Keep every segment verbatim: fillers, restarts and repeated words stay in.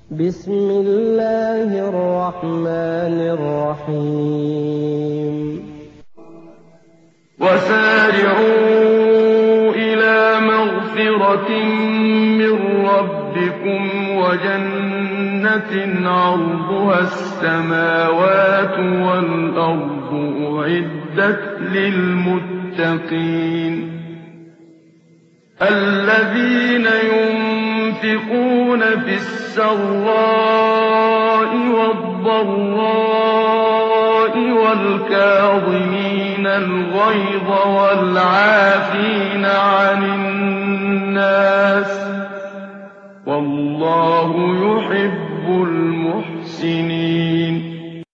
بسم الله الرحمن الرحيم وسارعوا إلى مغفرة من ربكم وجنة عرضها السماوات والأرض أعدت للمتقين الذين ينفقون في السراء والضراء والكاظمين الغيظ والعافين عن الناس والله يحب المحسنين.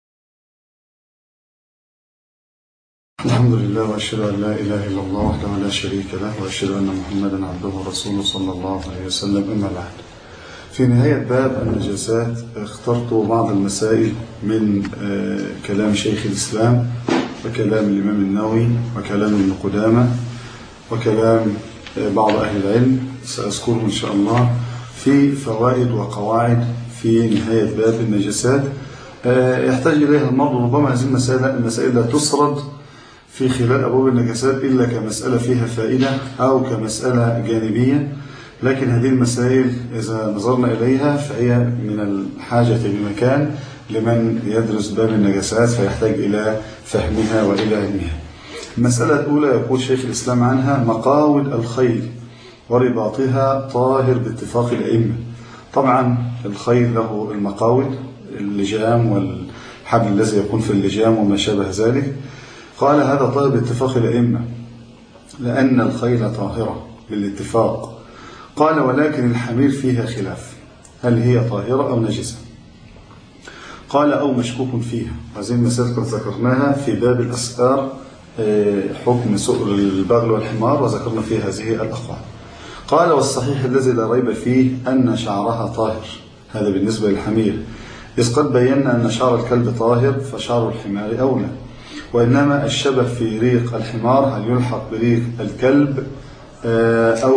الحمد لله وأشهد أن لا إله إلا الله وحده لا شريك له وأشهد أن محمدا عبده ورسوله صلى الله عليه وسلم. أما بعد، في نهاية باب النجاسات اخترت بعض المسائل من كلام شيخ الإسلام وكلام الإمام النووي وكلام ابن قدامة وكلام بعض أهل العلم سأذكره إن شاء الله في فوائد وقواعد في نهاية باب النجاسات يحتاج إليها المرء. ربما هذه المسائل لا تسرد في خلال أبواب النجاسات إلا كمسألة فيها فائدة أو كمسألة جانبية، لكن هذه المسائل إذا نظرنا إليها فهي من الحاجة بمكان لمن يدرس باب النجاسات فيحتاج إلى فهمها وإلى علمها. المسألة الأولى يقول شيخ الإسلام عنها: مقاود الخيل ورباطها طاهر باتفاق الأئمة. طبعا الخيل له المقاود، اللجام والحبل الذي يكون في اللجام وما شابه ذلك. قال هذا طاهر باتفاق الأئمة لأن الخيل طاهرة بالاتفاق. قال ولكن الحمير فيها خلاف، هل هي طاهرة أو نجسة؟ قال أو مشكوك فيها. هذه المسائل قد ذكرناها في باب الأسئار، حكم سؤر البغل والحمار، وذكرنا فيه هذه الأقوال. قال والصحيح الذي لا ريب فيه أن شعرها طاهر، هذا بالنسبة للحمير، إذ قد بينا أن شعر الكلب طاهر فشعر الحمار أولى، وإنما الشبه في ريق الحمار هل يلحق بريق الكلب أو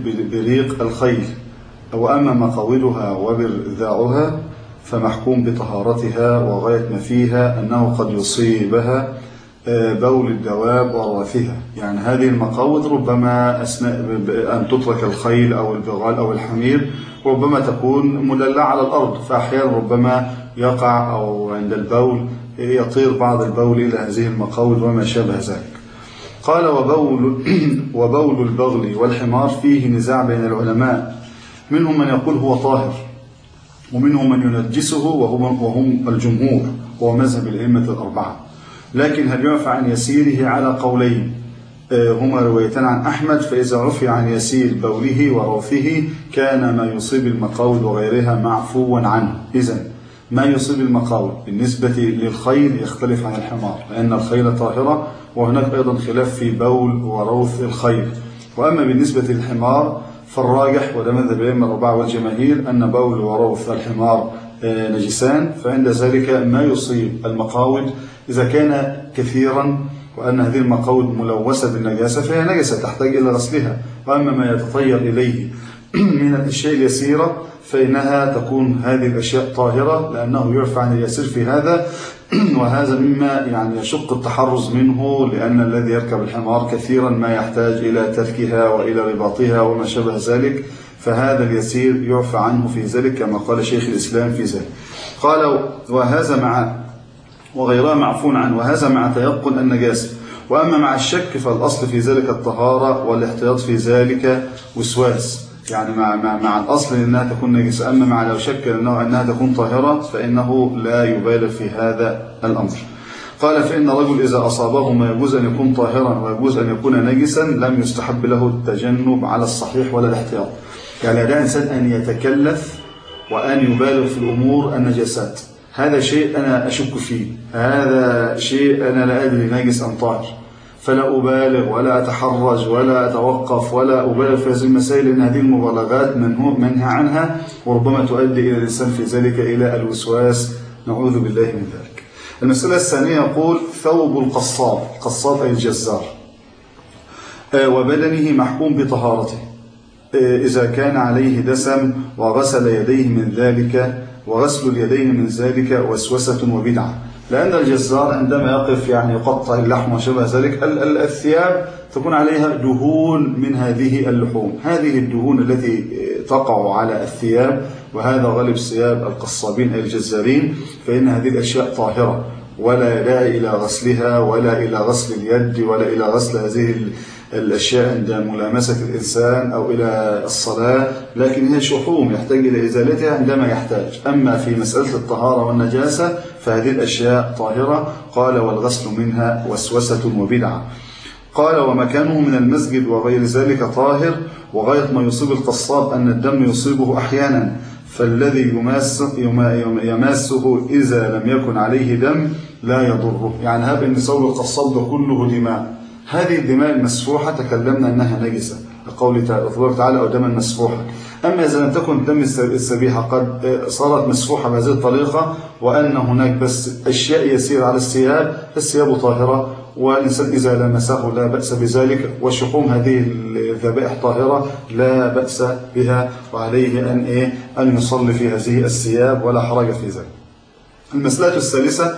بريق الخيل، وأما مقاودها وبرذاعها فمحكوم بطهارتها، وغاية ما فيها أنه قد يصيبها بول الدواب ورواثها. يعني هذه المقاود ربما أثناء أن تترك الخيل أو البغال أو الحمير ربما تكون مدلعة على الأرض، فأحيانا ربما يقع أو عند البول يطير بعض البول إلى هذه المقاود وما شابه ذلك. قال وبول, وبول البغل والحمار فيه نزاع بين العلماء، منهم من يقول هو طاهر ومنهم من ينجسه وهم, وهم الجمهور وهو مذهب الأئمة الأربعة. لكن هل يعفى عن يسيره على قولين هما روايتان عن أحمد، فإذا عفي عن يسير بوله وروثه كان ما يصيب المقاود وغيرها معفوا عنه. إذن ما يصيب المقاود بالنسبة للخيل يختلف عن الحمار، لأن الخيل طاهرة، وهناك أيضا خلاف في بول وروث الخيل. وأما بالنسبة للحمار فالراجح وده مذهب الأئمة الأربعة والجماهير أن بول وروث الحمار نجسان، فعند ذلك ما يصيب المقاود إذا كان كثيرا وأن هذه المقاود ملوثة بالنجاسة فهي نجسة تحتاج إلى غسلها، وأما ما يتطير إليه من الأشياء اليسيرة فإنها تكون هذه الأشياء طاهرة، لأنه يعفى عن اليسير في هذا، وهذا مما يعني يشق التحرز منه، لأن الذي يركب الحمار كثيرا ما يحتاج إلى تركها وإلى رباطها وما شابه ذلك، فهذا اليسير يعفى عنه في ذلك كما قال شيخ الإسلام في ذلك. قال وهذا مع وغيرها معفون عنه، وهذا مع تيقن النجاسة. وأما مع الشك فالأصل في ذلك الطهارة، والاحتياط في ذلك وسواس، يعني مع, مع, مع الأصل أنها تكون نجسة، أما مع لو شك أنه أنها تكون طاهرة فإنه لا يبالغ في هذا الأمر. قال فإن الرجل إذا أصابه ما يجوز أن يكون طاهرا ويجوز أن يكون نجسا لم يستحب له التجنب على الصحيح ولا الاحتياط. يعني لا إنسان أن يتكلف وأن يبالغ في الأمور النجاسات، هذا شيء أنا أشك فيه، هذا شيء أنا لا أدري نجس أم طاهر، فلا أبالغ ولا أتحرج ولا أتوقف ولا أبالغ في هذه المسائل، لأن هذه المبالغات منهى عنها، وربما تؤدي إلى الإنسان في ذلك إلى الوسواس، نعوذ بالله من ذلك. المسألة الثانية يقول ثوب القصاب، قصاب أي الجزار، وبدنه محكوم بطهارته. إذا كان عليه دسم وغسل يديه من ذلك، وغسل اليدين من ذلك وسوسة وبدعة. لأن الجزار عندما يقف يعني يقطع اللحم وشبه ذلك، الثياب تكون عليها دهون من هذه اللحوم، هذه الدهون التي تقع على الثياب، وهذا غالب ثياب القصابين أي الجزارين، فإن هذه الأشياء طاهرة ولا داعي إلى غسلها ولا إلى غسل اليد ولا إلى غسل هذه الأشياء عند ملامسة الإنسان أو إلى الصلاة، لكن هي شحوم يحتاج إلى إزالتها عندما يحتاج. أما في مسألة الطهارة والنجاسة فهذه الأشياء طاهرة. قال والغسل منها وسوسة وبدعة. قال ومكانه من المسجد وغير ذلك طاهر، وغاية ما يصيب القصاب أن الدم يصيبه أحيانا، فالذي يماس يماسه إذا لم يكن عليه دم لا يضره. يعني هذا أن ثوب القصاب ده كله دماء، هذه الدماء المسفوحة تكلمنا أنها نجسة لقول تعالى أو دما مسفوحا. أما إذا لم تكن دم السبيحة قد صارت مسفوحة بهذه الطريقة، وأن هناك بس أشياء يسير على الثياب، فالثياب طاهرة، والإنسان إذا لمسه لا بأس بذلك، وشحوم هذه الذبائح طاهرة لا بأس بها، وعليه أن إيه أن يصلي في هذه الثياب ولا حرج في ذلك. المسألة الثالثة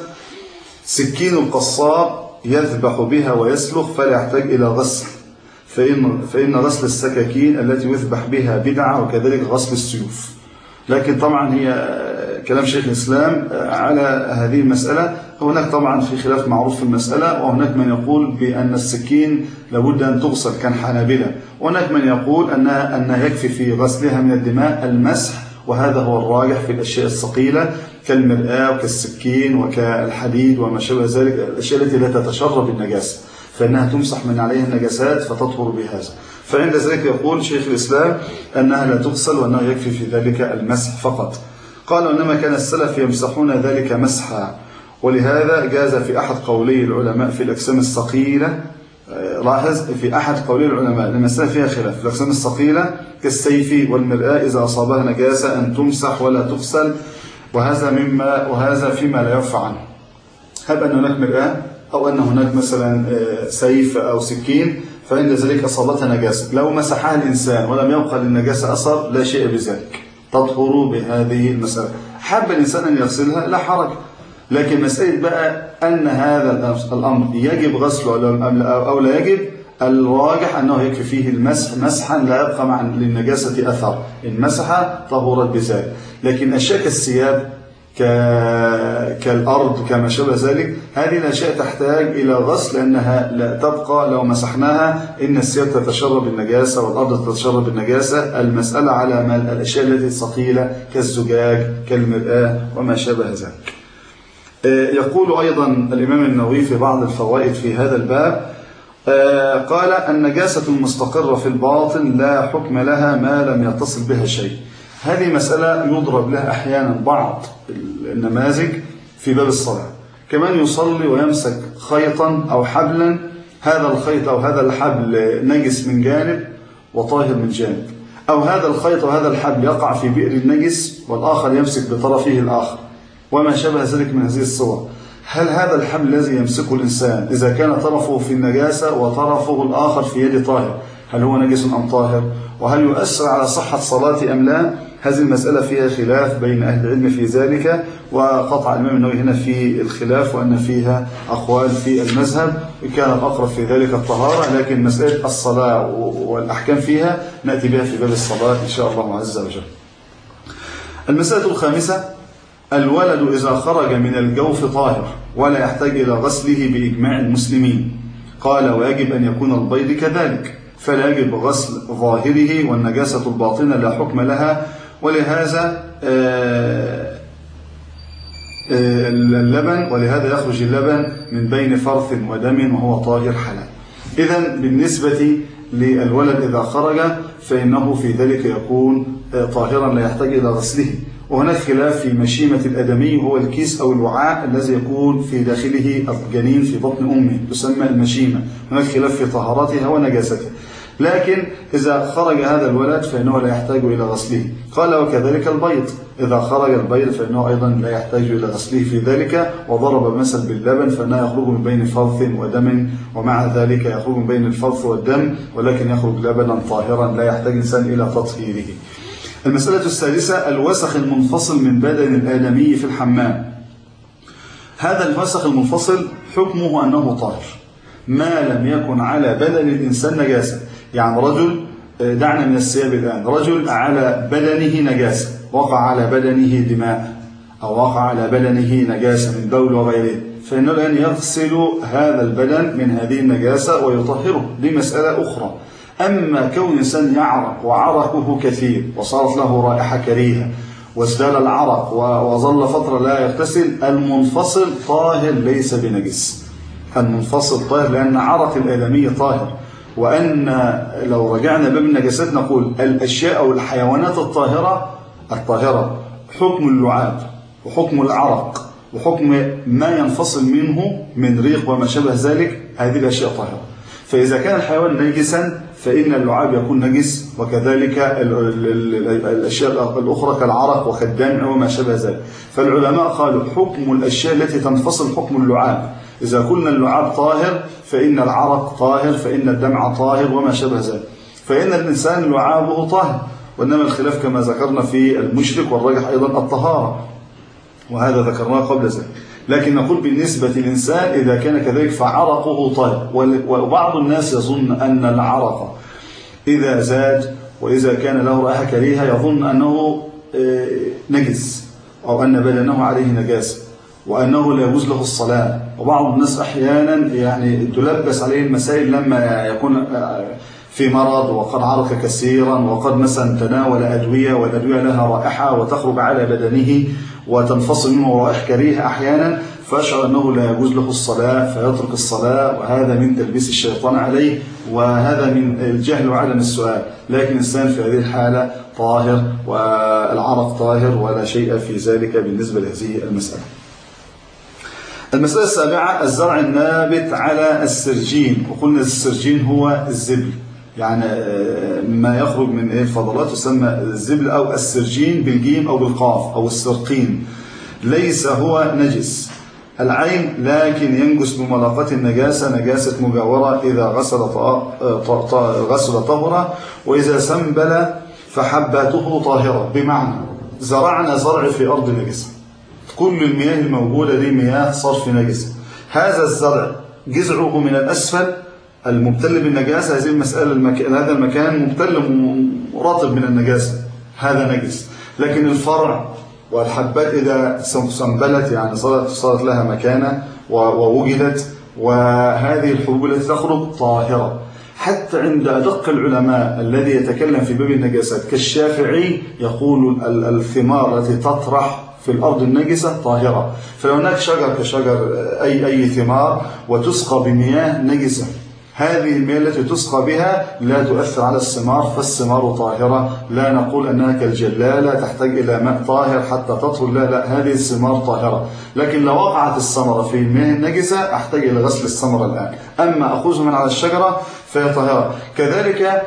سكين القصاب يذبح بها ويسلخ فلا يحتاج إلى غسل، فإن, فإن غسل السكاكين التي يذبح بها بدعة، وكذلك غسل السيوف. لكن طبعا هي كلام شيخ الإسلام على هذه المسألة. هناك طبعا في خلاف معروف في المسألة، وهناك من يقول بأن السكين لابد أن تغسل كان حنابلة، وهناك من يقول أنها, أنها يكفي في غسلها من الدماء المسح، وهذا هو الراجح في الأشياء الثقيلة كالمرآة وكالسكين وكالحديد وما شابه ذلك، الأشياء التي لا تتشرب النجاسة فإنها تمسح من عليها النجاسات فتطهر بهذا. فعند ذلك يقول شيخ الإسلام أنها لا تغسل، وأنه يكفي في ذلك المسح فقط. قال إنما كان السلف يمسحون ذلك مسحا، ولهذا جاز في أحد قولي العلماء في الأجسام الثقيلة، لاحظ في أحد قولي العلماء المسألة فيها خلاف، في الأجسام الثقيلة كالسيف والمرآة إذا أصابها نجاسة أن تمسح ولا تغسل، وهذا مما وهذا فيما لا يرفع عنه. هب أن هناك مرآة أو أن هناك مثلا سيف أو سكين، فإن ذلك أصابتها نجاسة، لو مسحها الإنسان ولم يبقى للنجاسة أثر لا شيء بذلك، تطهر بهذه المسألة. حب الإنسان أن يغسلها لا حرج، لكن مسألة بقى أن هذا الأمر يجب غسله أو لا يجب، الراجح أنه يكفي فيه المسح مسحا لا يبقى مع للنجاسة أثر، إن مسح طهرت بذلك. لكن أشياء كالثياب كالأرض كما شابه ذلك، هذه الأشياء تحتاج إلى غسل، لأنها لا تبقى لو مسحناها إن الثياب تتشرب النجاسة والأرض تتشرب النجاسة. المسألة على ما الأشياء التي ثقيلة كالزجاج كالمرآة وما شابه ذلك. يقول أيضا الإمام النووي في بعض الفوائد في هذا الباب، قال النجاسة المستقرة في الباطن لا حكم لها ما لم يتصل بها شيء. هذه مسألة يضرب لها أحيانا بعض النماذج في باب الصلاة. كمان يصلي ويمسك خيطا أو حبلا، هذا الخيط أو هذا الحبل نجس من جانب وطاهر من جانب، أو هذا الخيط وهذا الحبل يقع في بئر النجس والآخر يمسك بطرفه الآخر وما شابه ذلك من هذه الصور. هل هذا الحبل الذي يمسكه الإنسان إذا كان طرفه في النجاسة وطرفه الآخر في يد طاهر، هل هو نجس أم طاهر؟ وهل يؤثر على صحة صلاة أم لا؟ هذه المسألة فيها خلاف بين أهل العلم في ذلك، وقطع الإمام النووي هنا في الخلاف وأن فيها أقوال في المذهب، كان الأقرب في ذلك الطهارة، لكن مسألة الصلاة والأحكام فيها نأتي بها في باب الصلاة إن شاء الله عز وجل. المسألة الخامسة الولد إذا خرج من الجوف طاهر ولا يحتاج إلى غسله بإجماع المسلمين. قال ويجب أن يكون البيض كذلك، فلا يجب غسل ظاهره، والنجاسة الباطنة لا حكم لها، ولهذا اللبن ولهذا يخرج اللبن من بين فرث ودم وهو طاهر حلال. إذن بالنسبة للولد إذا خرج فإنه في ذلك يكون طاهرا لا يحتاج إلى غسله. وهناك خلاف في مشيمة الأدمي، هو الكيس أو الوعاء الذي يكون في داخله الجنين في بطن أمه، تسمى المشيمة. هناك خلاف في طهارتها ونجاستها، لكن إذا خرج هذا الولد فإنه لا يحتاج إلى غسله. قال وكذلك البيض، إذا خرج البيض فإنه أيضا لا يحتاج إلى غسله في ذلك. وضرب مثل باللبن فإنه يخرج من بين فرث ودم، ومع ذلك يخرج من بين الفرث والدم ولكن يخرج لبنا طاهرا لا يحتاج إنسان إلى تطهيره. المسألة السادسة الوسخ المنفصل من بدن الآدمي في الحمام. هذا الوسخ المنفصل حكمه أنه طاهر ما لم يكن على بدن الإنسان نجاسة. يعني رجل، دعنا من الثياب الآن، رجل على بدنه نجاسة، وقع على بدنه دماء أو وقع على بدنه نجاسة من بول وغيره، فإنه الآن يغسل هذا البدن من هذه النجاسة ويطهره، دي مسألة أخرى. أما كون إنسان يعرق وعرقه كثير وصارت له رائحة كريهة وازدال العرق وظل فترة لا يغتسل، المنفصل طاهر ليس بنجس. المنفصل طاهر لأن عرق الآدمي طاهر. وأن لو رجعنا باب النجاسات نقول الأشياء أو الحيوانات الطاهرة الطاهرة حكم اللعاب وحكم العرق وحكم ما ينفصل منه من ريق وما شابه ذلك، هذه الأشياء طاهرة. فإذا كان الحيوان نجسا فإن اللعاب يكون نجس، وكذلك الأشياء الأخرى كالعرق وكالدمع وما شابه ذلك. فالعلماء قالوا حكم الأشياء التي تنفصل حكم اللعاب. إذا قلنا اللعاب طاهر فإن العرق طاهر، فإن الدمع طاهر وما شابه ذلك، فإن الإنسان لعابه طاهر. وإنما الخلاف كما ذكرنا في المشرك، والراجح أيضا الطهارة، وهذا ذكرناه قبل ذلك. لكن نقول بالنسبة للإنسان إذا كان كذلك فعرقه طاهر. وبعض الناس يظن أن العرق إذا زاد وإذا كان له رائحة كريهة يظن أنه نجس أو أن بدنه عليه نجاسة وأنه لا يجوز له الصلاة. وبعض الناس أحيانا يعني تلبس عليه المسائل لما يكون في مرض وقد عرق كثيرا وقد مثلا تناول أدوية والأدوية لها رائحة وتخرج على بدنه وتنفصل منه رائحة كريهة أحيانا، فأشعر أنه لا يجوز له الصلاة فيترك الصلاة، وهذا من تلبيس الشيطان عليه، وهذا من الجهل وعدم السؤال. لكن الإنسان في هذه الحالة طاهر والعرق طاهر ولا شيء في ذلك بالنسبة لهذه المسألة. المسألة السابعة الزرع النابت على السرجين. وقلنا السرجين هو الزبل، يعني ما يخرج من الفضلات يسمى الزبل أو السرجين بالجيم أو بالقاف أو السرقين. ليس هو نجس العين لكن ينجس بملاقاة النجاسة نجاسة مجاورة إذا غسل غسل طهرة، وإذا سنبل فحباته طاهرة. بمعنى زرعنا زرع في أرض نجسة، كل المياه الموجودة دي مياه صرف نجسة، هذا الزرع جذعه من الأسفل المبتل بالنجاسة، هذه المسألة المكان هذا المكان مبتل رطب من النجاسة، هذا نجس. لكن الفرع والحبات إذا سنبلت يعني صارت صارت لها مكانة ووجدت، وهذه الحبوب التي تخرج طاهرة. حتى عند أدق العلماء الذي يتكلم في باب النجاسات كالشافعي يقول الثمار التي تطرح في الأرض النجسة طاهرة. فلو هناك شجر كشجر أي أي ثمار وتسقى بمياه نجسة، هذه المياه التي تسقى بها لا تؤثر على الثمار، فالثمار طاهرة. لا نقول أنها كالجلالة تحتاج إلى ماء طاهر حتى تطهر، لا لا، هذه الثمار طاهرة. لكن لو وقعت الثمرة في المياه النجسة أحتاج إلى غسل الثمرة الآن، أما أخذها من على الشجرة فهي طاهرة. كذلك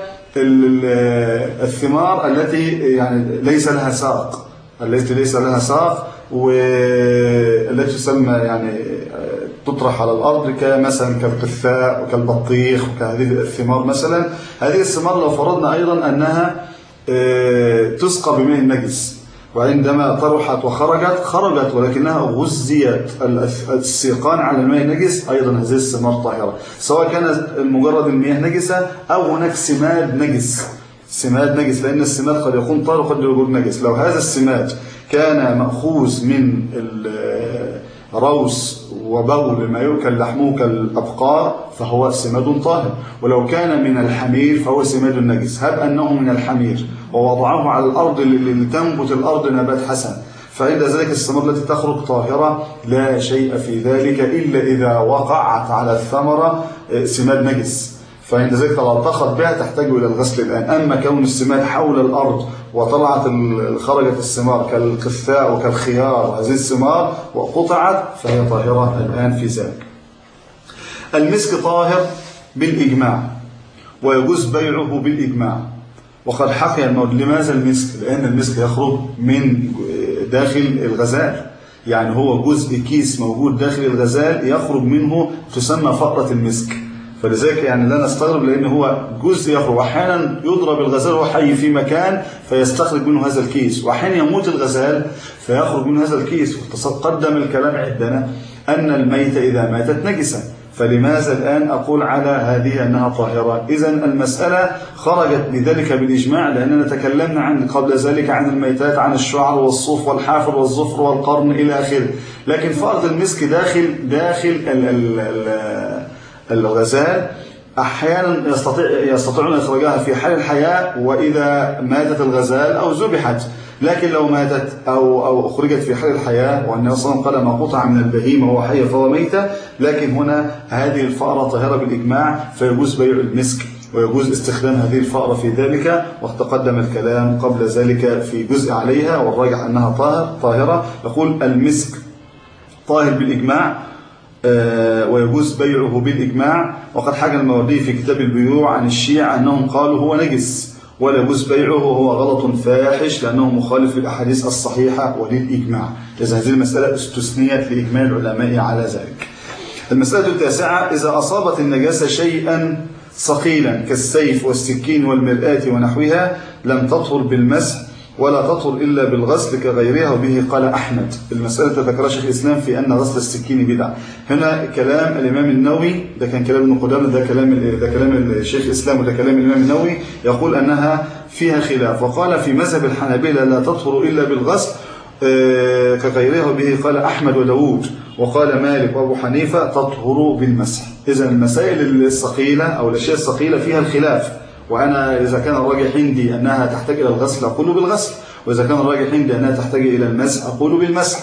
الثمار التي يعني ليس لها ساق، التي ليس لها ساق والتي تسمى يعني تطرح على الأرض كمثلا كالقثاء وكالبطيخ وكهذه الثمار مثلا، هذه الثمار لو فرضنا أيضا أنها تسقى بماء النجس، وعندما طرحت وخرجت خرجت ولكنها غزيت السيقان على الماء النجس، أيضا هذه الثمار طاهرة، سواء كانت مجرد المياه نجسة أو هناك سماد نجس. سماد نجس لأن السماد قد يكون طاهر وقد يكون نجس. لو هذا السماد كان مأخوذ من الروس وبول ما يؤكل لحمه كالأبقار فهو سماد طاهر، ولو كان من الحمير فهو سماد نجس. هب أنه من الحمير ووضعه على الأرض لتنبت الأرض نبات حسن، فعند ذلك الثمرة التي تخرج طاهرة لا شيء في ذلك إلا إذا وقعت على الثمرة سماد نجس، فعند ذلك لو التقط بها تحتاج إلى الغسل الآن. أما كون السماد حول الأرض وطلعت خرجت الثمار كالقثاء وكالخيار وهذه الثمار وقطعت فهي طاهرة الآن في ذلك. المسك طاهر بالإجماع، ويجوز بيعه بالإجماع. وقد حكى المولد لماذا المسك؟ لأن المسك يخرج من داخل الغزال، يعني هو جزء كيس موجود داخل الغزال يخرج منه تسمى فقرة المسك. فلذلك يعني لا نستغرب، لأن هو جزء يخرج، وأحيانا يضرب الغزال وهو حي في مكان فيستخرج منه هذا الكيس، وأحيانا يموت الغزال فيخرج منه هذا الكيس. وتقدم الكلام عندنا أن الميت إذا ماتت نجسة، فلماذا الآن أقول على هذه أنها طاهرة؟ إذن المسألة خرجت بذلك بالإجماع، لأننا تكلمنا عن قبل ذلك عن الميتات، عن الشعر والصوف والحافر والظفر والقرن إلى آخره. لكن فرض المسك داخل داخل ال ال ال الغزال أحيانا يستطيع يستطيعون إخراجها في حال الحياة وإذا ماتت الغزال أو ذبحت. لكن لو ماتت أو أو أخرجت في حال الحياة، والنبي صلى الله عليه وسلم قال ما قطع من البهيمة وهو حي فهو ميتة، لكن هنا هذه الفأرة طاهرة بالإجماع، فيجوز بيع المسك ويجوز استخدام هذه الفأرة في ذلك. وتقدم الكلام قبل ذلك في جزء عليها، والراجح أنها طاهر طاهرة. يقول المسك طاهر بالإجماع ويجوز بيعه بالإجماع. وقد حكى الماوردي في كتاب البيوع عن الشيعة أنهم قالوا هو نجس ولا يجوز بيعه، وهو غلط فاحش لأنه مخالف للأحاديث الصحيحة وللإجماع. إذا هذه المسألة استثنيت لإجماع العلماء على ذلك. المسألة التاسعة: إذا أصابت النجاسة شيئا ثقيلا كالسيف والسكين والمرآة ونحوها لم تطهر بالمسح ولا تطهر إلا بالغسل كغيرها، وبه قال أحمد. المسألة تذكرها شيخ الإسلام في أن غسل السكين بدعة. هنا كلام الإمام النووي، ده كان كلام ابن قدامة، ده كلام ده كلام الشيخ الإسلام، وده كلام الإمام النووي، يقول أنها فيها خلاف. وقال في مذهب الحنابلة لا تطهر إلا بالغسل كغيرها، وبه قال أحمد وداود. وقال مالك وأبو حنيفة تطهر بالمسح. إذن المسائل الثقيلة أو الأشياء الثقيلة فيها الخلاف، وأنا إذا كان الراجح عندي أنها تحتاج إلى الغسل أقول بالغسل، وإذا كان الراجح عندي أنها تحتاج إلى المسح أقول بالمسح،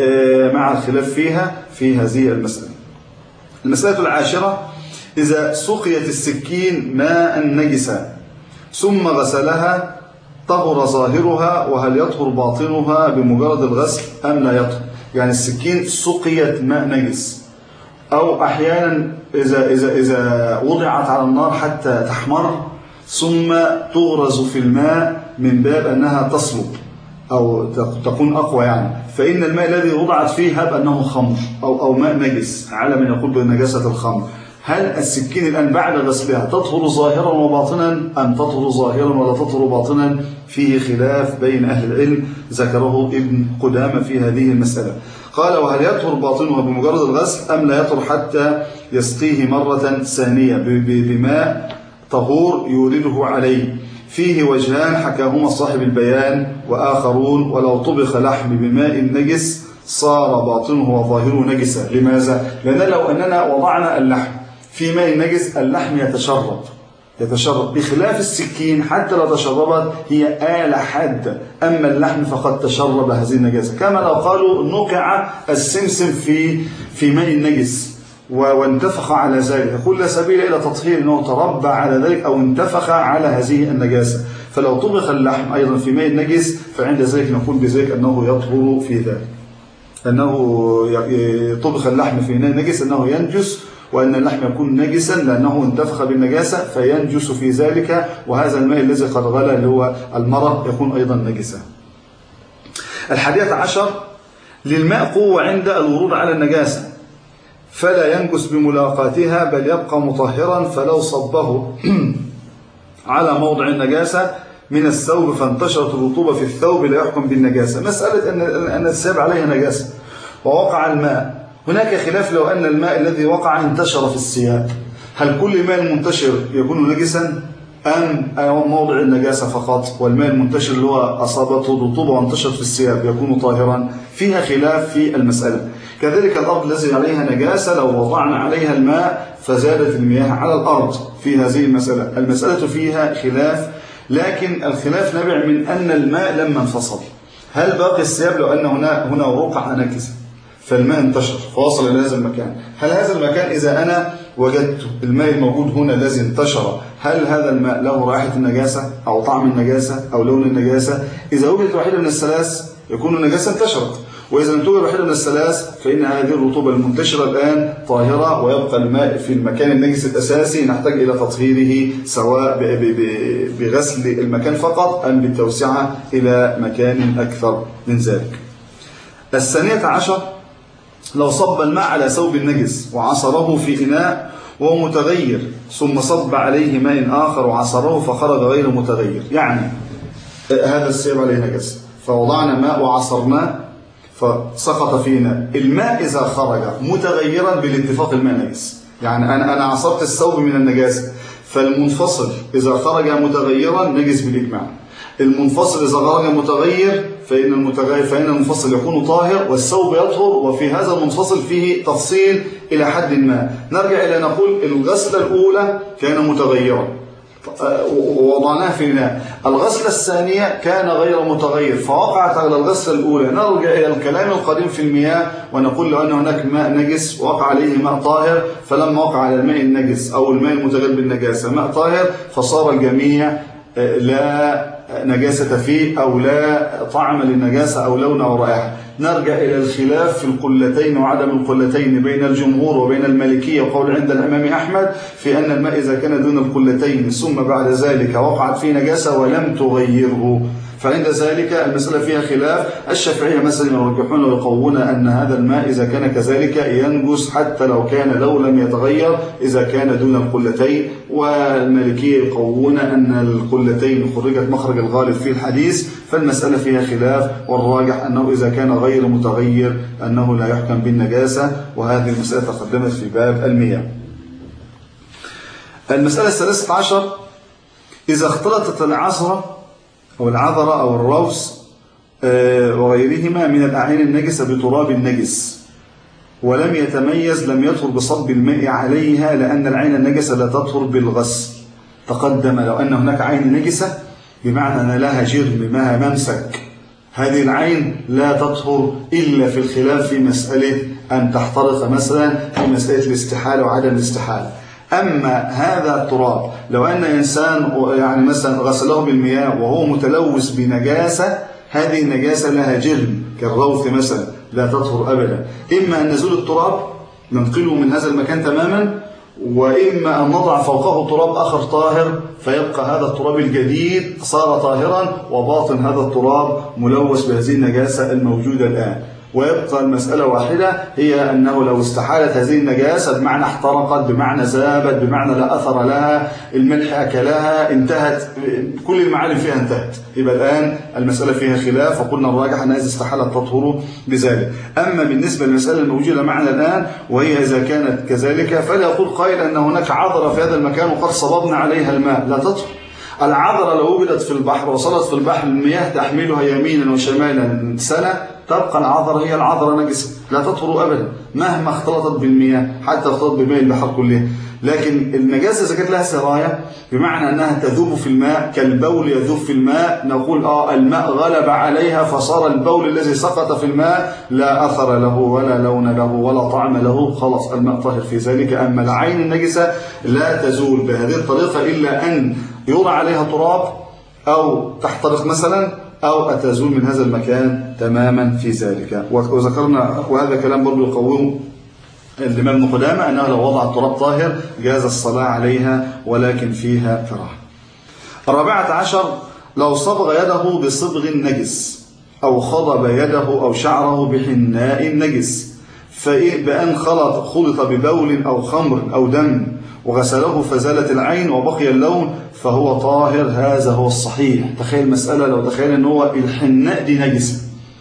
مع الخلاف فيها في هذه المسألة. المسألة العاشرة: إذا سقيت السكين ماء نجسا ثم غسلها طهر ظاهرها، وهل يطهر باطنها بمجرد الغسل أم لا يطهر؟ يعني السكين سقيت ماء نجس، أو أحيانا إذا, إذا, إذا وضعت على النار حتى تحمر ثم تغرز في الماء من باب أنها تصلب أو تكون أقوى، يعني فإن الماء الذي وضعت فيه هب أنه خمر أو, أو ماء نجس على من يقول بنجاسة الخمر. هل السكين الآن بعد غسلها تطهر ظاهرا وباطنا أم تطهر ظاهرا ولا تطهر باطنا؟ فيه خلاف بين أهل العلم ذكره ابن قدامة في هذه المسألة. قال: وهل يطهر باطنها بمجرد الغسل أم لا يطهر حتى يسقيه مرة ثانية بماء طهور يورده عليه؟ فيه وجهان حكاهما صاحب البيان وآخرون. ولو طبخ لحم بماء نجس صار باطنه وظاهره نجسا. لماذا؟ لأن لو أننا وضعنا اللحم في ماء نجس اللحم يتشرب يتشرب بخلاف السكين، حتى لو تشربت هي آلة حادة، أما اللحم فقد تشرب هذه النجاسة. كما لو قالوا نقع السمسم في في ماء نجس وانتفخ على ذلك، يقول لا سبيل إلى تطهير أنه تربى على ذلك أو انتفخ على هذه النجاسة. فلو طبخ اللحم أيضا في ماء نجس فعند ذلك نقول بذلك أنه يطهر في ذلك، أنه طبخ اللحم في ماء نجس أنه ينجس، وأن اللحم يكون نجسا لأنه انتفخ بالنجاسة فينجس في ذلك، وهذا الماء الذي قد غلى اللي هو المرق يكون أيضا نجسا. الحادية عشر: للماء قوة عند الورود على النجاسة فلا ينجس بملاقاتها بل يبقى مطهرا، فلو صبه على موضع النجاسة من الثوب فانتشرت الرطوبة في الثوب لا يحكم بالنجاسة. مسألة أن الثياب عليها نجاسة ووقع الماء، هناك خلاف لو أن الماء الذي وقع انتشر في الثياب، هل كل ماء منتشر يكون نجسا أم موضع النجاسة فقط؟ والماء المنتشر اللي هو أصابته الرطوبة وانتشر في الثياب يكون طاهرا؟ فيها خلاف في المسألة. كذلك الأرض التي عليها نجاسة لو وضعنا عليها الماء فزادت المياه على الأرض في هذه المسألة. المسألة فيها خلاف، لكن الخلاف نبع من أن الماء لما انفصل هل باقي الثياب لو أن هنا هنا وقع نكسة فالماء انتشر فوصل إلى هذا المكان، هل هذا المكان إذا أنا وجدت الماء الموجود هنا الذي انتشر هل هذا الماء له رائحة النجاسة أو طعم النجاسة أو لون النجاسة؟ إذا وجدت واحدة من الثلاث يكون النجاسة انتشرت، وإذا لم توجد واحدة من الثلاث فإن هذه الرطوبة المنتشرة الآن طاهرة، ويبقى الماء في المكان النجس الأساسي نحتاج إلى تطهيره سواء بغسل المكان فقط أم بالتوسعة إلى مكان أكثر من ذلك. الثانية عشر لو صب الماء على ثوب النجس وعصره في إناء وهو متغير ثم صب عليه ماء آخر وعصره فخرج غير متغير. يعني هذا الثوب عليه نجس فوضعنا ماء وعصرناه فسقط في إناء، الماء إذا خرج متغيرا بالاتفاق الماء نجس. يعني أنا أنا عصرت الثوب من النجاسة، فالمنفصل إذا خرج متغيرا نجس بالإجماع. المنفصل إذا خرج متغير فإن المتغير فإن المنفصل يكون طاهر والثوب يطهر. وفي هذا المنفصل فيه تفصيل إلى حد ما. نرجع إلى نقول الغسلة الأولى كان متغيرا ووضعناه في الماء، الغسلة الثانية كان غير متغير فوقعت على الغسلة الأولى. نرجع إلى الكلام القديم في المياه ونقول لو أن هناك ماء نجس وقع عليه ماء طاهر، فلما وقع على الماء النجس أو الماء المتغير بالنجاسة ماء طاهر فصار الجميع لا نجاسة فيه أو لا طعم للنجاسة أو لون أو رائحة. نرجع إلى الخلاف في القلتين وعدم القلتين بين الجمهور وبين المالكية وقول عند الإمام أحمد في أن الماء إذا كان دون القلتين ثم بعد ذلك وقعت فيه نجاسة ولم تغيره فعند ذلك المسألة فيها خلاف. الشافعية مثلا يرجحون ويقوون أن هذا الماء إذا كان كذلك ينجس حتى لو كان لو لم يتغير إذا كان دون القلتين، والمالكية يقوون أن القلتين خرجت مخرج الغالب في الحديث. فالمسألة فيها خلاف، والراجح أنه إذا كان غير متغير أنه لا يحكم بالنجاسة، وهذه المسألة تقدمت في باب المياه. المسألة الثالثة عشر إذا اختلطت العذرة أو العذرة أو الروس وغيرهما من الأعيان النجسة بتراب النجس ولم يتميز لم يطهر بصب الماء عليها، لأن العين النجسة لا تطهر بالغسل. تقدم لو أن هناك عين نجسة بمعنى أن لها جرم لها ممسك، هذه العين لا تطهر إلا في الخلاف في مسألة أن تحترق مثلا في مسألة الاستحالة وعدم الاستحالة. أما هذا التراب لو أن إنسان يعني مثلا غسله بالمياه وهو متلوث بنجاسة، هذه النجاسة لها جرم كالروث مثلا لا تطهر أبدا. إما أن نزول التراب ننقله من هذا المكان تماما، وإما أن نضع فوقه تراب آخر طاهر فيبقى هذا التراب الجديد صار طاهرا وباطن هذا التراب ملوث بهذه النجاسة الموجودة الآن. ويبقى المسألة واحدة، هي أنه لو استحالت هذه النجاسة بمعنى احترقت بمعنى ذابت بمعنى لا أثر لها، الملح أكلها، انتهت كل المعالم فيها انتهت، يبقى الآن المسألة فيها خلاف، وقلنا الراجح أنها إذا استحالت تطهر بذلك. أما بالنسبة للمسألة الموجودة معنا الآن وهي إذا كانت كذلك، فلا يقول قائل أن هناك عذرة في هذا المكان وقد صببنا عليها الماء، لا تطهر. العذرة لو وجدت في البحر وصلت في البحر المياه تحملها يمينا وشمالا سنة، تبقى العذرة هي العذرة نجسة لا تطهر أبدا مهما اختلطت بالمياه، حتى اختلط بماء البحر كله. لكن النجاسة إذا كانت لها سراية بمعنى أنها تذوب في الماء كالبول يذوب في الماء، نقول آه الماء غلب عليها فصار البول الذي سقط في الماء لا أثر له ولا لون له ولا طعم له، خلاص الماء طاهر في ذلك. أما العين النجسة لا تزول بهذه الطريقة إلا أن يوضع عليها تراب أو تحترق مثلا أو أتزول من هذا المكان تماما في ذلك. وذكرنا وهذا كلام برضو يقوم الإمام ابن قدامة أنه لو وضع التراب طاهر جاز الصلاة عليها ولكن فيها كراهة. الرابعة عشر لو صبغ يده بصبغ نجس أو خضب يده أو شعره بحناء نجس، بأن خلط خلط ببول أو خمر أو دم وغسله فزالت العين وبقي اللون فهو طاهر. هذا هو الصحيح. تخيل مسألة لو تخيل أن هو الحناء دي نجسة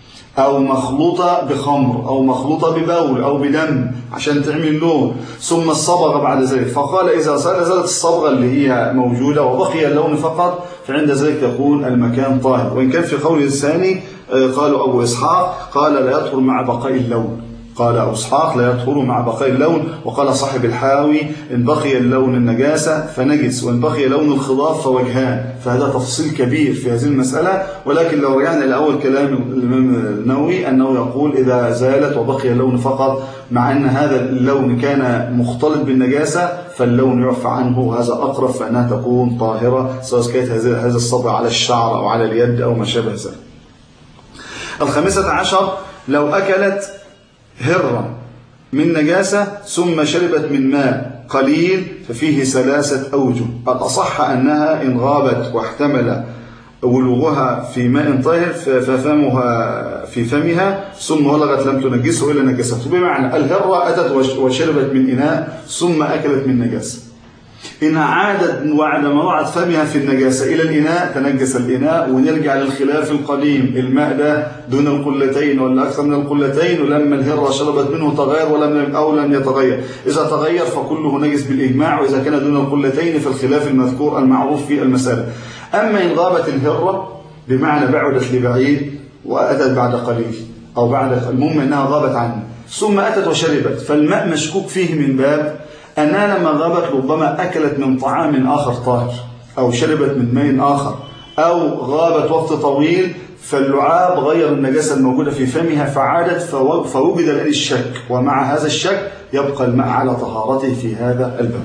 أو مخلوطة بخمر أو مخلوطة ببول أو بدم عشان تعمل لون، ثم الصبغة بعد ذلك، فقال إذا زالت الصبغة اللي هي موجودة وبقي اللون فقط فعند ذلك يكون المكان طاهر. وإن كان في قول الثاني قالوا أبو إسحاق قال لا يطهر مع بقاء اللون، قال أبو إسحاق لا يطهر مع بقاء اللون. وقال صاحب الحاوي إن بقي اللون النجاسة فنجس وإن بقي لون الخضاب فوجهان. فهذا تفصيل كبير في هذه المسألة، ولكن لو رجعنا إلى أول كلام الإمام النووي أنه يقول إذا زالت وبقي اللون فقط، مع أن هذا اللون كان مختلط بالنجاسة فاللون يعفى عنه، وهذا أقرب فإنها تكون طاهرة سواء كانت هذا الصبغة على الشعر أو على اليد أو ما شابه ذلك. الخامسة عشر لو أكلت هرة من نجاسة ثم شربت من ماء قليل ففيه ثلاثة أوجه. الأصح أنها إن غابت واحتمل ولوغها في ماء طاهر ففمها في فمها ثم ولغت لم تنجسه إلا نجسته. بمعنى الهرة أتت وشربت من إناء ثم أكلت من نجاسة، إن عادت بعد ما وضعت فمها في النجاسة إلى الإناء تنجس الإناء، ونرجع للخلاف القديم الماء ده دون القلتين ولا أكثر من القلتين، ولما الهرة شربت منه تغير ولم أو لم يتغير. إذا تغير فكله نجس بالإجماع، وإذا كان دون القلتين فالخلاف المذكور المعروف في المسألة. أما إن غابت الهرة بمعنى بعدت لبعيد وأتت بعد قليل أو بعد المهم أنها غابت عنه ثم أتت وشربت، فالماء مشكوك فيه من باب أنها لما غابت ربما أكلت من طعام آخر طاهر أو شربت من ماء آخر أو غابت وقت طويل، فاللعاب غير النجاسة الموجودة في فمها فعادت، فوجد الآن الشك، ومع هذا الشك يبقى الماء على طهارته في هذا الباب.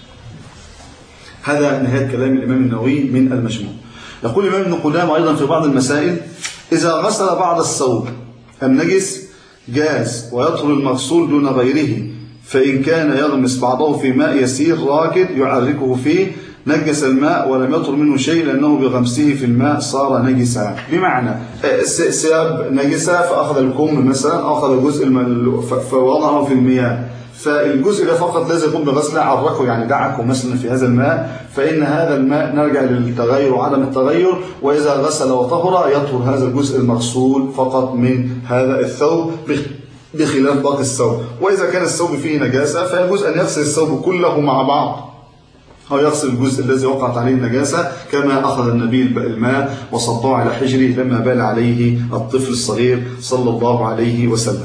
هذا نهاية كلام الإمام النووي من المجموع. يقول الإمام ابن قدامة أيضا في بعض المسائل: إذا غسل بعض الثوب النجس جاز ويطهر المغسول دون غيره، فإن كان يغمس بعضه في ماء يسير راكد يعركه فيه نجس الماء ولم يطهر منه شيء لأنه بغمسه في الماء صار نجسا. بمعنى ثياب نجسة فأخذ الكم مثلا، أخذ جزء فوضعه في المياه، فالجزء ده فقط لازم يقوم بغسله عركه يعني دعكه مثلا في هذا الماء، فإن هذا الماء نرجع للتغير وعدم التغير، وإذا غسل وطهر يطهر هذا الجزء المغسول فقط من هذا الثوب بخلاف باقي الثوب. وإذا كان الثوب فيه نجاسة فيجوز أن يغسل الثوب كله مع بعض أو يغسل الجزء الذي وقعت عليه النجاسة، كما أخذ النبي الماء وصبه على حجره لما بال عليه الطفل الصغير صلى الله عليه وسلم.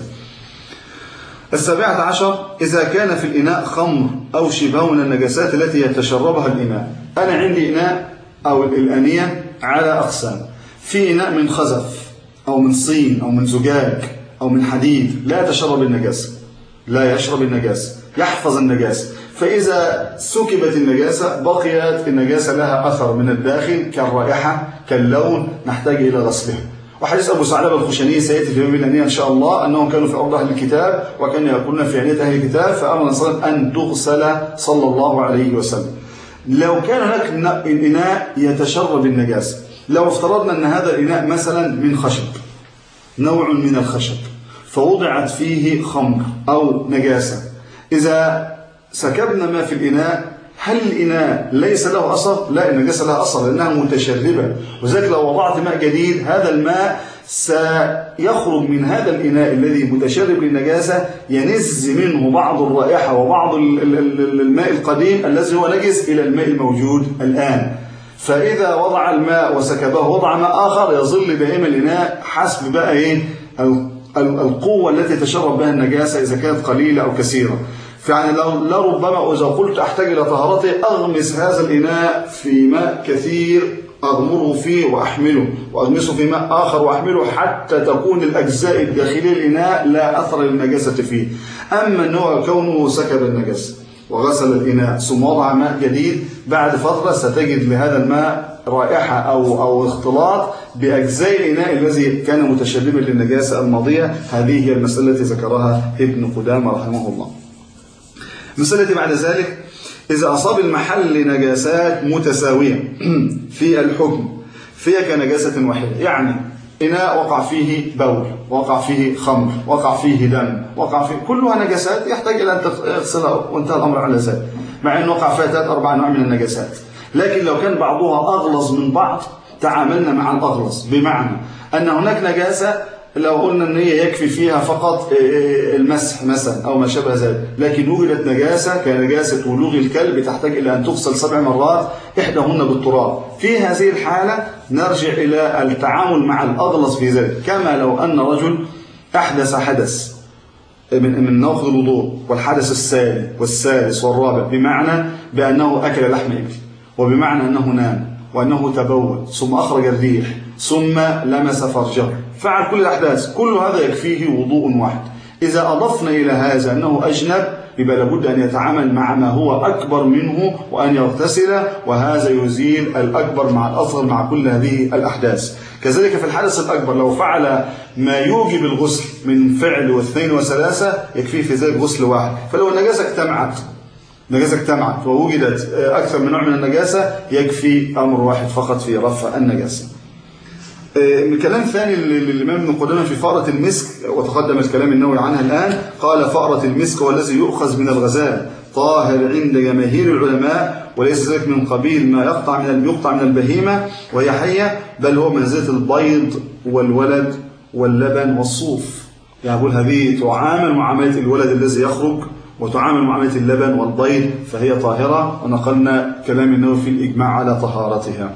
السابعة عشر: إذا كان في الإناء خمر أو شبه من النجاسات التي يتشربها الإناء. أنا عندي إناء أو الأنية على أقسام، في إناء من خزف أو من صين أو من زجاج أو من حديد لا يتشرب النجاسة، لا يشرب النجاسة، يحفظ النجاسة، فإذا سكبت النجاسة بقيت النجاسة لها أثر من الداخل كالرائحة كاللون نحتاج إلى غسلها. وحديث أبو ثعلبة الخشني سيأتي في باب الأنية إن شاء الله أنهم كانوا في أرض أهل الكتاب وكانوا يقولون في أنية أهل الكتاب، فأمر صلى الله عليه وسلم أن تغسل صلى الله عليه وسلم. لو كان هناك الإناء يتشرب النجاسة، لو افترضنا أن هذا الإناء مثلا من خشب، نوع من الخشب، فوضعت فيه خمر أو نجاسة، إذا سكبنا ما في الإناء هل الإناء ليس له أثر؟ لا، النجاسة لها أثر لأنها متشربة، وذلك لو وضعت ماء جديد هذا الماء سيخرج من هذا الإناء الذي متشرب للنجاسة ينز منه بعض الرائحة وبعض الماء القديم الذي هو نجس إلى الماء الموجود الآن. فإذا وضع الماء وسكبه وضع ماء آخر يظل دائما الإناء حسب بقى إيه القوة التي تشرب بها النجاسة إذا كانت قليلة أو كثيرة. فيعني لربما إذا قلت أحتاج إلى طهارته أغمس هذا الإناء في ماء كثير أغمره فيه وأحمله وأغمسه في ماء آخر وأحمله حتى تكون الأجزاء الداخلية الإناء لا أثر للنجاسة فيه. أما النوع كونه سكب النجاسة وغسل الإناء ثم وضع ماء جديد بعد فترة ستجد لهذا الماء رائحة أو أو اختلاط بأجزاء الإناء الذي كان متشربا للنجاسة الماضية. هذه هي المسألة التي ذكرها ابن قدامة رحمه الله. المسألة بعد ذلك: إذا أصاب المحل نجاسات متساوية في الحكم فهي كنجاسة واحدة، يعني إناء وقع فيه بول، وقع فيه خمر، وقع فيه دم، وقع فيه كلها نجاسات يحتاج إلى أن تغسلها وانتهى الأمر على ذلك، مع أن وقع فيها ثلاث أربع أنواع من النجاسات. لكن لو كان بعضها أغلظ من بعض تعاملنا مع الأغلظ، بمعنى أن هناك نجاسة لو قلنا أن هي يكفي فيها فقط المسح مثلا أو ما شابه ذلك، لكن وجدت نجاسة كنجاسة ولوغ الكلب تحتاج إلى أن تغسل سبع مرات إحداهن بالتراب. في هذه الحالة نرجع إلى التعامل مع الأغلظ في ذلك، كما لو أن رجل أحدث حدث من من ناقض الوضوء والحدث الثاني والثالث والرابع، بمعنى بأنه أكل لحم إبل، وبمعنى أنه نام، وأنه تبول، ثم أخرج الريح، ثم لمس فرجه، فعل كل الأحداث، كل هذا يكفيه وضوء واحد. إذا أضفنا إلى هذا أنه أجنب يبقى لابد أن يتعامل مع ما هو أكبر منه وأن يغتسل، وهذا يزيل الأكبر مع الأصغر مع كل هذه الأحداث. كذلك في الحدث الأكبر لو فعل ما يوجب الغسل من فعل واثنين وثلاثة يكفيه في ذلك غسل واحد. فلو النجاسة اجتمعت النجاسة اجتمعت ووجدت أكثر من نوع من النجاسة يكفي أمر واحد فقط في رفع النجاسة. من كلام ثاني للإمام ابن قدامة في فأرة المسك، وتقدم الكلام النووي عنها الآن، قال فأرة المسك هو الذي يؤخذ من الغزال طاهر عند جماهير العلماء، وليس ذلك من قبيل ما يقطع من يقطع من البهيمة وهي حية، بل هو منزلة البيض والولد واللبن والصوف. يعني أقول هذه تعامل معاملة الولد الذي يخرج وتعامل معاملة اللبن والبيض، فهي طاهرة، ونقلنا كلام النووي في الإجماع على طهارتها.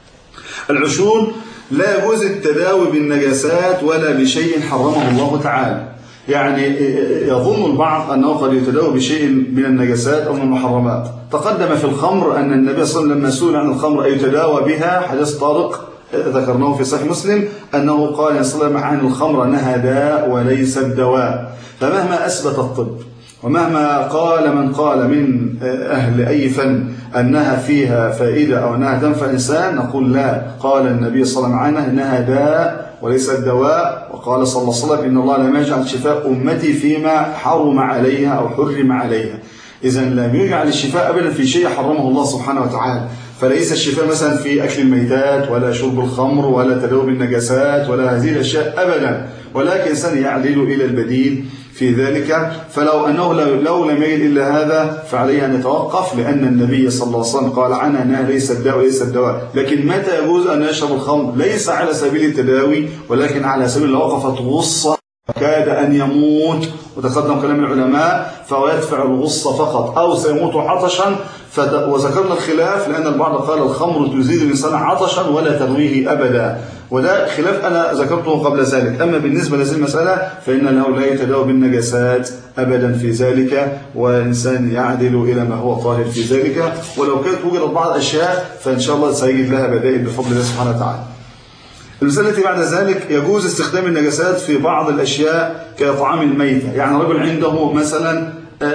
العشور لا يجوز التداوي بالنجاسات ولا بشيء حرمه الله تعالى. يعني يظن البعض أنه قد يتداوى بشيء من النجاسات أو من المحرمات. تقدم في الخمر أن النبي صلى الله عليه وسلم لما سئل عن الخمر أي يتداوى بها، حديث طارق ذكرناه في صحيح مسلم، أنه قال صلى الله عليه وسلم عن الخمر أنها داء وليست دواء. فمهما أثبت الطب ومهما قال من قال من أهل أي فن أنها فيها فائدة أو أنها تنفع الإنسان، نقول لا. قال النبي صلى الله عليه وسلم عنها إنها داء وليست دواء، وقال صلى الله عليه وسلم إن الله لم يجعل شفاء أمتي فيما حرم عليها أو حرم عليها. إذن لم يجعل الشفاء أبدا في شيء حرمه الله سبحانه وتعالى. فليس الشفاء مثلا في أكل الميتات ولا شرب الخمر ولا تداوي بالنجاسات ولا هذه الأشياء أبدا، ولكن الإنسان يعدل إلى البديل في ذلك. فلو أنه لو لم يجد إلا هذا فعليه أن يتوقف، لأن النبي صلى الله عليه وسلم قال عنها أنها ليست داء وليست دواء. لكن متى يجوز أن يشرب الخمر؟ ليس على سبيل التداوي، ولكن على سبيل لو وقفت غصة كاد أن يموت، وتقدم كلام العلماء، فهو يدفع الغصة فقط، أو سيموت عطشا. وذكرنا الخلاف لأن البعض قال الخمر تزيد الإنسان عطشا ولا ترويه أبدا، وده خلاف أنا ذكرته قبل ذلك. أما بالنسبة لهذه المسألة فإنه لا يتداوى بالنجاسات أبدا في ذلك، والإنسان يعدل إلى ما هو طاهر في ذلك. ولو كانت وجدت بعض الأشياء فإن شاء الله سيجد لها بدائل بفضل الله سبحانه وتعالى. المسألة التي بعد ذلك يجوز استخدام النجاسات في بعض الأشياء كطعام الميتة. يعني رجل عنده مثلا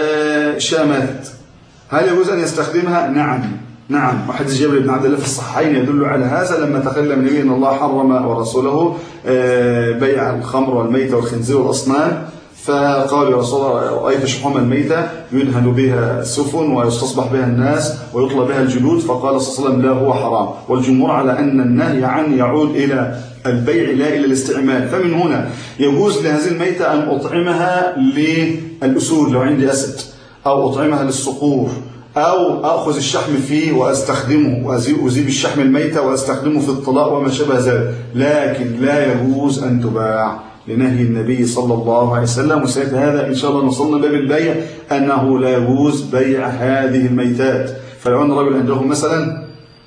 شاة ماتت، هل يجوز أن يستخدمها؟ نعم نعم. وحديث جابر بن عبد الله في الصحيحين يدل على هذا، لما تكلم النبي أن الله حرم ورسوله بيع الخمر والميتة والخنزير والأصنام، فقال يا رسول الله رأيت شحوم الميتة يدهن بها السفن ويستصبح بها الناس ويطلى بها الجلود، فقال صلى الله عليه وسلم لا هو حرام. والجمهور على أن النهي عن يعود إلى البيع لا إلى الاستعمال. فمن هنا يجوز لهذه الميتة أن أطعمها للأسود لو عندي أسد، أو أطعمها للصقور، أو أخذ الشحم فيه وأستخدمه وأزيب الشحم الميتة وأستخدمه في الطلاء وما شابه ذلك، لكن لا يجوز أن تباع لنهي النبي صلى الله عليه وسلم. وسيأتي هذا إن شاء الله نوصلنا باب البيع أنه لا يجوز بيع هذه الميتات. فلو أن رجل عنده مثلا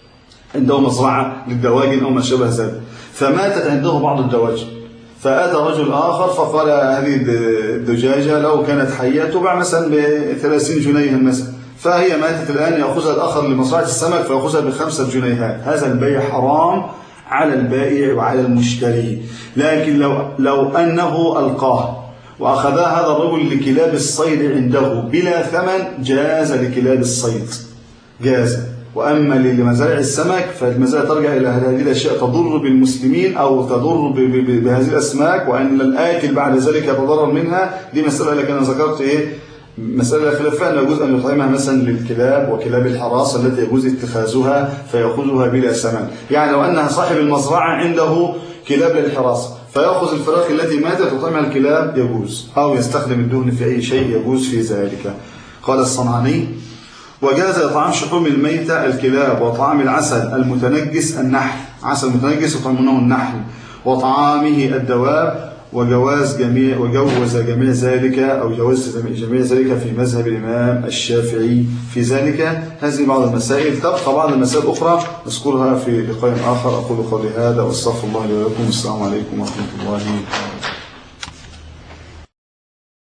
عنده مزرعة للدواجن أو ما شابه ذلك، فماتت عنده بعض الدواجن، فأتى رجل آخر فقال هذه الدجاجة لو كانت حية تباع مثلا بثلاثين جنيها مثلا، فهي ماتت الآن، يأخذها الآخر لمزرعة السمك فيأخذها بخمسة جنيهات. هذا البيع حرام على البائع وعلى المشتري. لكن لو, لو أنه ألقاه وأخذها هذا الرجل لكلاب الصيد عنده بلا ثمن جاز لكلاب الصيد جاز. وأما لمزارع السمك فالمزارع ترجع إلى هذه الأشياء تضر بالمسلمين أو تضر بهذه الأسماك، وأن الآكل بعد ذلك يتضرر منها. دي مسألة لكن أنا ذكرت إيه مسألة خلافها أن يجوز أن يطعمها مثلا للكلاب وكلاب الحراسة التي يجوز اتخاذها فيأخذها بلا ثمن. يعني لو أنها صاحب المزرعة عنده كلاب للحراسة فيأخذ الفراخ التي ماتت ويطعمها الكلاب يجوز، أو يستخدم الدهن في أي شيء يجوز في ذلك. قال الصنعاني وجاز إطعام شحوم الميتة الكلاب، وطعام العسل المتنجس النحل، عسل متنجس يطعمونه النحل، وطعامه الدواب، وجواز جميع وجوز جميع ذلك أو جواز جميع ذلك في مذهب الإمام الشافعي في ذلك. هذه بعض المسائل، تبقى بعض المسائل الأخرى نذكرها في لقاء آخر. أقول قولي هذا وأستغفر الله لي ولكم. السلام عليكم ورحمة الله وبركاته.